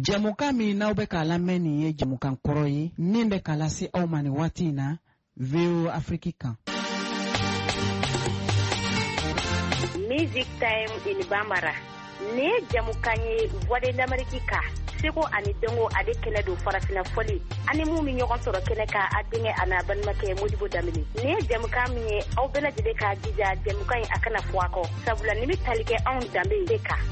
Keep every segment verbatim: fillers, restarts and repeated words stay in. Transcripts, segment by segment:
Jamuka mi n'aw bɛ k'a lamɛn nin ye jamukan kɔrɔ ye min bɛ k'a lase aw ma nin waati in na V O Afrique kan. Music Time in Bambara. Ne jamukan ye Voix de l'Amérique ka. Seko ani Dengo ale kɛnɛ don farafina fɔli. Ani mun mi ɲɔgɔn sɔrɔ kɛnɛ ka a denkɛ a n'a balimakɛ Modibo Damini. Ne jamukan min ye aw bɛɛ lajɛlen k'a jija jamukan in a kana fɔ a kɔ. Sabula ni bɛ tali kɛ anw danbe de kan.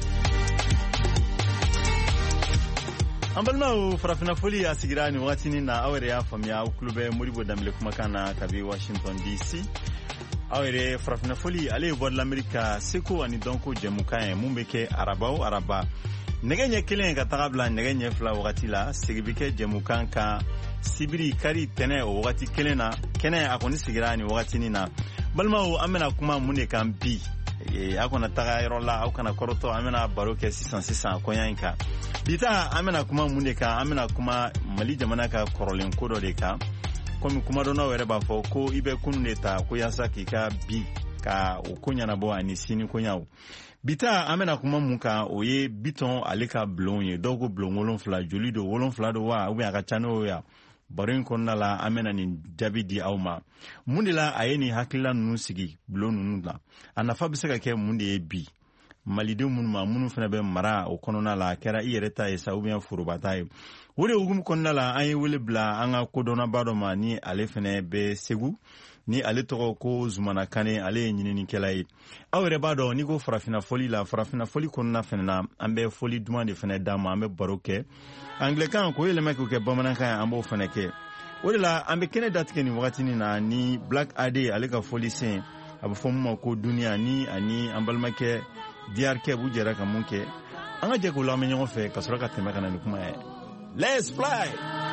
An balimaw farafina foli a sigira ni waati ni na aw yɛrɛ y'a faamuya aw kulo bɛ Modibo Damini kumakan na kabi Washington D C. Aw yɛrɛ farafina foli ale ye Voix de l'Amérique Seko ani Donko jamukan ye mun bɛ kɛ araba o araba. Nɛgɛ ɲɛ kelen ka taga bila nɛgɛ ɲɛ fila wagati la segi bɛ kɛ jamukan kan sibiri kari tɛnɛ o wagati kelen na kɛnɛ a kɔni sigira ni wagati ni na. Balimaw an bɛna kuma mun de kan bi. A kana taga yɔrɔ la aw kana kɔrɔtɔ an bɛna baro kɛ sisan sisan kɔɲɔ in kan. Bita an bɛna kuma mun de kan an bɛna kuma Mali jamana ka kɔrɔlen ko dɔ de kan. Komi kuma dɔnnaw yɛrɛ b'a fɔ ko i bɛ kunun de ta ko yaasa k'i ka bi ka o ko ɲɛnabɔ ani sini koɲaw. Bita an bɛna kuma mun kan o ye Bitɔn ale ka bulon ye dɔw ko bulon wolonfila joli don wolonfila don wa ubiyɛn a ka ca n'o ya. Baro in kɔnɔna la an bɛna nin jaabi di aw ma. Mun de la a ye nin hakilila ninnu sigi bulon ninnu la a nafa bɛ se ka kɛ mun de ye bi malidenw minnu ma minnu fana bɛ mara o kɔnɔna la a kɛra i yɛrɛ ta ye sa ubiyɛn foroba ta ye. O de hukumu kɔnɔna la an ye wele bila an ka kodɔnnaba dɔ ma ni ale fana bɛ Segu ni ale tɔgɔ ko Zumana Kane ale ye ɲininikɛla ye. Aw yɛrɛ b'a dɔn n'i ko farafina foli la farafina foli kɔnɔna fana na an bɛ foli duman de fana d'a ma an bɛ baro kɛ. Anglɛkan k'o yɛlɛma k'o kɛ bamanankan ye an b'o fana kɛ. O de la an bɛ kɛnɛ datigɛ nin wagati na ni Black Ade ale ka foli sen a bɛ fɔ mun ma ko duniya ni ani an balimakɛ D R K u jɛra ka mun kɛ. An ka jɛ k'o lamɛn ɲɔgɔn fɛ ka sɔrɔ ka tɛmɛ ka na ni kuma ye. Let's fly!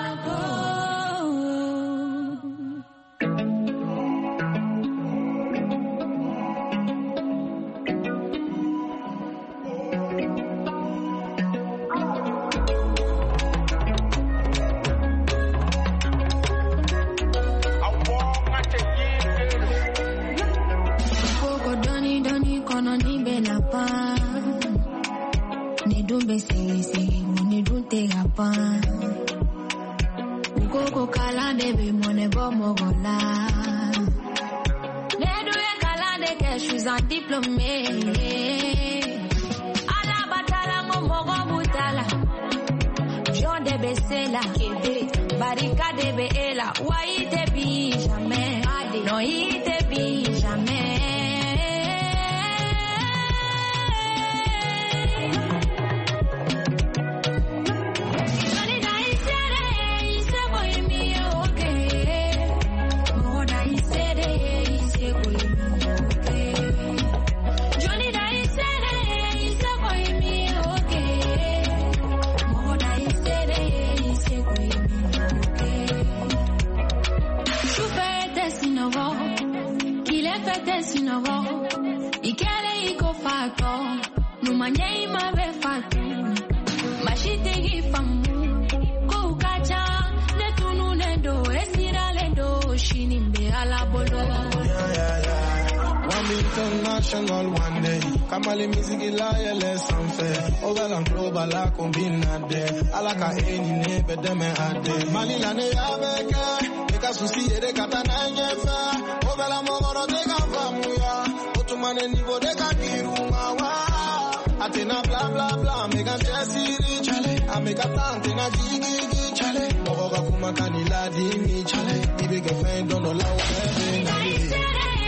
International one day, Kamali music ilaya lesson fair. Over and global la combina de. Alaka eni ne bedeme ade. Mali la ne aveke, eka susi ede katana nyefa. Over la mogoro de kafamuya, otumane nivo de kakiruma wa. Atena bla bla bla, mega chesiri chale. Ameka tante na jigi chale. Mogoga kumakani la dimi chale. Ibe gefen dono la webe.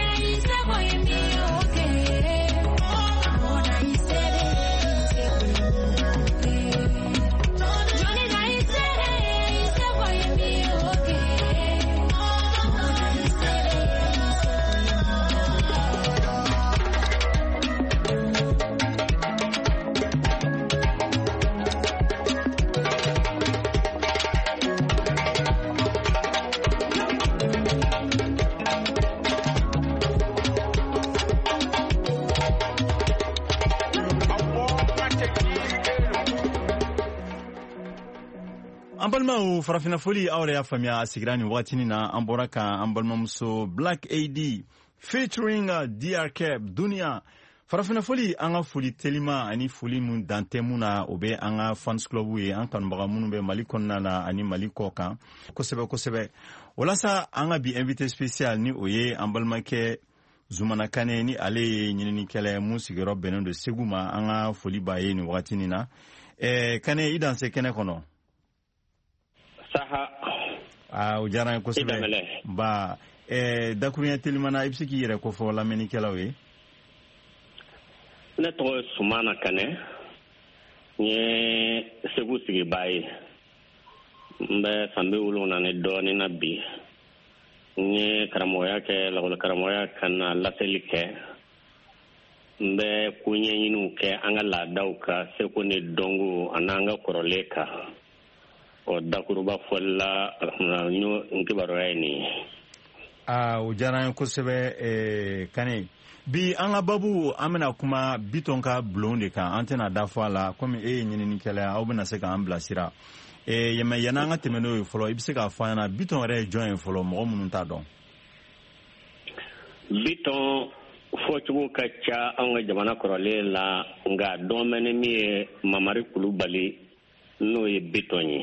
An balimaw farafina foli aw yɛrɛ y'a faamuya a sigira nin wagatinin na an bɔra kan an balimamuso Black A D featuring uh, D R K Dunia farafina foli an ka foli telima ani foli mun dante mun na o bɛ an ka fans club ye an kanubaga minnu bɛ Mali kɔnɔna na ani Mali kɔ kan kosɛbɛ kosɛbɛ walasa an ka bi invité spécial ni o ye an balimakɛ Zumana Kane ni ale ye ɲininikɛla mun sigiyɔrɔ bɛnnen don Segu ma an ka foli b'a ye nin wagati nin na ɛɛ Kane i danse kɛnɛ kɔnɔ saha ah o diyara n ye kosɛbɛ ba ɛɛ dakuruɲɛ telima na i bɛ se k'i yɛrɛ kofɔ lamɛnnikɛlaw ye. Ne tɔgɔ ye Sumana Kane n ye Segu sigibaa ye n bɛ san bi wolonwula ni dɔɔnin na bi n ye karamɔgɔya kɛ lakɔli karamɔgɔya ka na laseli kɛ n bɛ ko ɲɛɲiniw kɛ an ka laadaw ka seko ni dɔnko ani an ka kɔrɔlen kan o dakuruba fɔli la n kibaruya ye nin ye. aa o diyara n ye kosɛbɛ ɛɛ Kane bi an ka babu an bɛna kuma Bitɔn ka bulon de kan an tɛna da fɔ a la komi e ye ɲininikɛla aw bɛna se k'an bilasira ɛɛ yɛmɛ yanni an ka tɛmɛ n'o ye fɔlɔ i bɛ se k'a fɔ an ɲɛna Bitɔn yɛrɛ ye jɔn ye fɔlɔ mɔgɔ minnu t'a dɔn. Bitɔn fɔcogo ka ca an ka jamana kɔrɔlen la nka dɔn bɛ ni min ye Mamari Kulubali n'o ye Bitɔn ye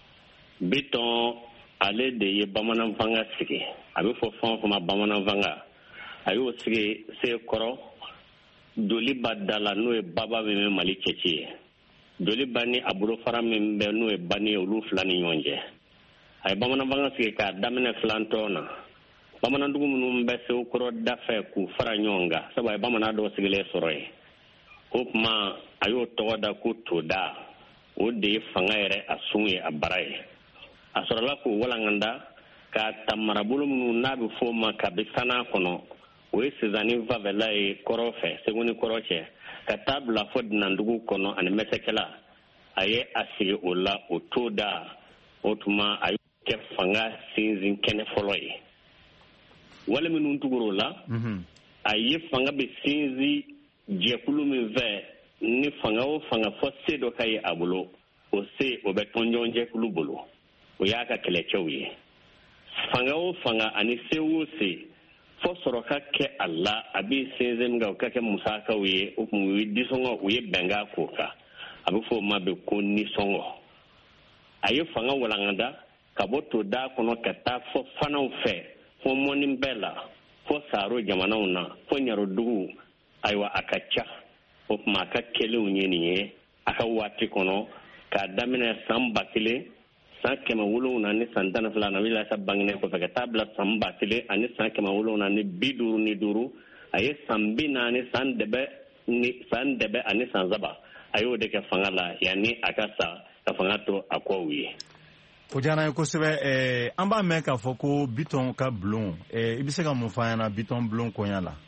Bitɔn ale de ye bamanan fanga sigi a bɛ fɔ fɛn o fɛn ma bamanan fanga a y'o sigi Sekɔrɔ Joliba da la n'o ye baba min bɛ Mali cɛci ye Joliba ni a bolofara min bɛ n'o ye bani ye olu fila ni ɲɔgɔn cɛ a ye bamanan fanga sigi k'a daminɛ filantɔn na bamanandugu minnu bɛ Sekɔrɔ da fɛ k'u fara ɲɔgɔn kan sabu a ye bamanan dɔw sigilen sɔrɔ yen o tuma a y'o tɔgɔ da ko Toda o de ye fanga yɛrɛ a sun ye a bara ye a sɔrɔla k'o walanganda k'a ta marabolo minnu n'a bɛ fɔ o ma kabi Sana kɔnɔ o ye Sizani Vavɛla ye kɔrɔ fɛ Segu ni kɔrɔ cɛ ka taa bila fɔ Dunandugu kɔnɔ ani Mɛsɛkɛla a ye a sigi o la o Toda o tuma a y'o kɛ fanga sinsin kɛnɛ fɔlɔ ye wale minnu tugura o la a ye fanga bɛ sinsin jɛkulu min fɛ ni fanga o fanga fɔ se dɔ ka ye a bolo o se o bɛ tɔnjɔn jɛkulu bolo o y'a ka kɛlɛcɛw ye fanga o fanga ani se o se fɔ sɔrɔ ka kɛ a la a bɛ sinsin min kan o ka kɛ musakaw ye o kun ye disɔngɔ u ye bɛnkan k'o kan a bɛ fɔ o ma bɛ ko nisɔngɔ a ye fanga walangada ka bɔ Toda kɔnɔ ka taa fɔ Fanaw fɛ fɔ Mɔni bɛɛ la fɔ Saro jamanaw na fɔ Ɲarodugu ayiwa a ka ca o tuma a ka kɛlenw ye nin ye a ka waati kɔnɔ k'a daminɛ san ba kelen san kɛmɛ wolonwula ni san tan ni fila na Wilasa bangenen kɔfɛ ka taa bila san ba kelen ani san kɛmɛ wolonwula ni bi duuru ni duuru a ye san bi naani san dɛbɛ ni san dɛbɛ ani san saba a y'o de kɛ fanga la yanni a ka sa ka fanga to a kɔw ye. o diyara n ye kosɛbɛ ɛɛ an b'a mɛn k'a fɔ ko Bitɔn ka bulon ɛɛ i bɛ se ka mun fɔ an ɲɛna Bitɔn bulon koɲa la.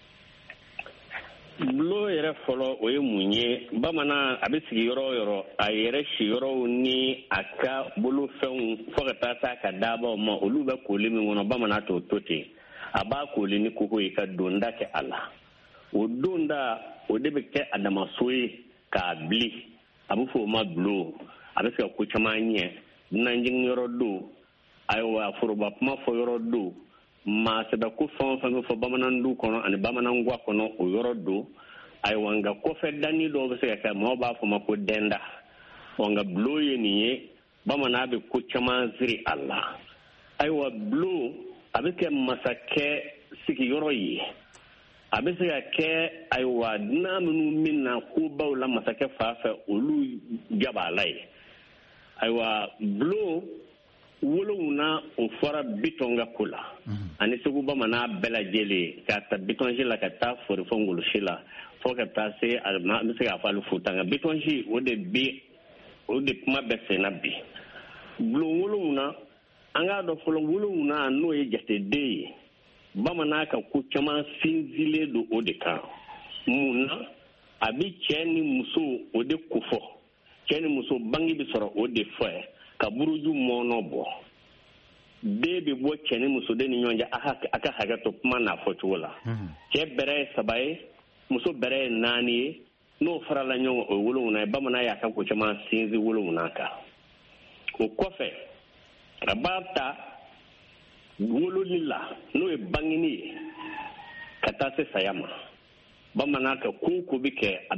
Bulon yɛrɛ fɔlɔ o ye mun ye bamanan a bɛ sigi yɔrɔ o yɔrɔ a yɛrɛ si yɔrɔw ni a ka bolofɛnw fɔ ka taa s'a ka daabaw ma olu bɛ kooli min kɔnɔ bamanan t'o to ten a b'a kooli ni koko ye ka donda kɛ a la o donda o de bɛ kɛ a damaso ye k'a bili a bɛ fɔ o ma bulon a bɛ se ka ko caman ɲɛ dunanjigin yɔrɔ don ayiwa foroba kuma fɔ yɔrɔ don maa sɛbɛ ko fɛn o fɛn bɛ fɔ bamanandu kɔnɔ ani bamanangwa kɔnɔ o yɔrɔ don ayiwa nka kɔfɛ danni dɔw bɛ se ka kɛ maaw b'a fɔ ma ko dɛnda ɔ nka bulon ye nin ye bamanan bɛ ko caman siri a la ayiwa bulon a bɛ kɛ masakɛ sigiyɔrɔ ye a bɛ se ka kɛ ayiwa dunan minnu min na kobaw la masakɛ fa fɛ olu jabala ye ayiwa bulon wolonwula o fɔra Bitɔn ka ko la ani Segu bamanan bɛɛ lajɛlen k'a ta Bitɔnsi la ka taa fori fɔ Ngolosi la fɔ ka taa se a bɛ se k'a fɔ ali Futa nka Bitɔnsi o de bi o de kuma bɛɛ senna bi bulon wolonwula an k'a dɔn fɔlɔ wolonwula n'o ye jateden ye bamanan ka ko caman sinsinlen don o de kan mun na a bɛ cɛ ni muso o de ko fɔ cɛ ni muso bange bɛ sɔrɔ o de fɔ ye ka buruju mɔnɔ bɔ den bɛ bɔ cɛ ni muso de ni ɲɔgɔn cɛ a ka hakɛ to kuma n'a fɔcogo la cɛ bɛrɛ ye saba ye muso bɛrɛ ye naani ye n'o farala ɲɔgɔn o ye wolonwula ye bamanan y'a ka ko caman sinsin wolonwula kan o kɔfɛ a b'a ta wololi la n'o ye bangeni ye ka taa se saya ma bamanan ka ko ko bi kɛ